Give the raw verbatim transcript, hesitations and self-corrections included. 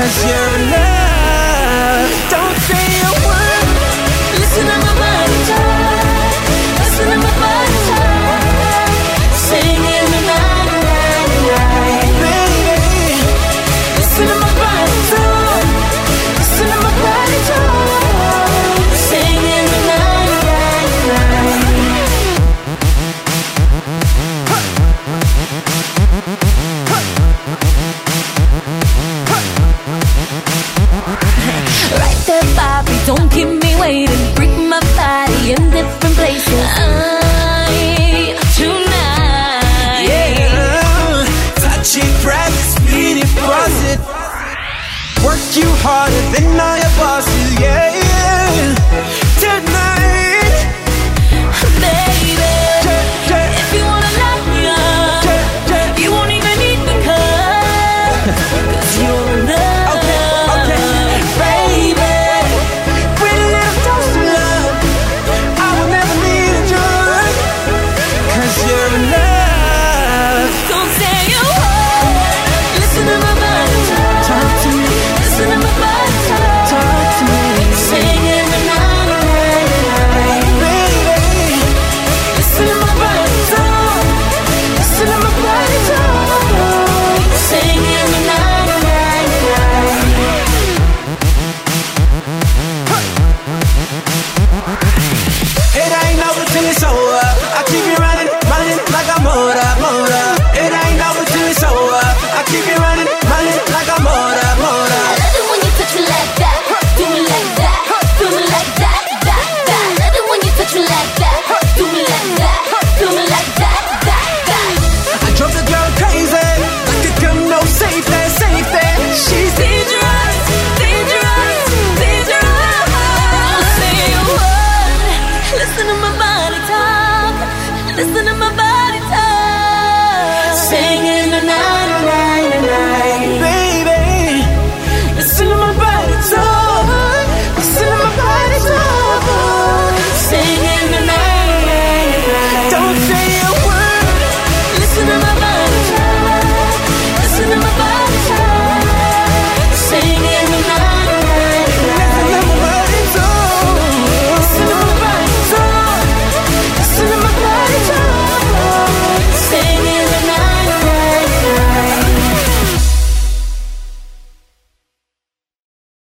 cause you're in love. Don't say a word. Listen to my body talk. Listen to my body talk. Singing the night, night, night. Baby, listen to my body talk. Listen to my body talk. Singing the night, night, night. Like that Bobby, don't keep me waiting. Break my body in different places. I, tonight. Yeah. Touch it, practice, speed it, pause it. Work you harder than all your bosses, yeah, yeah. Tonight.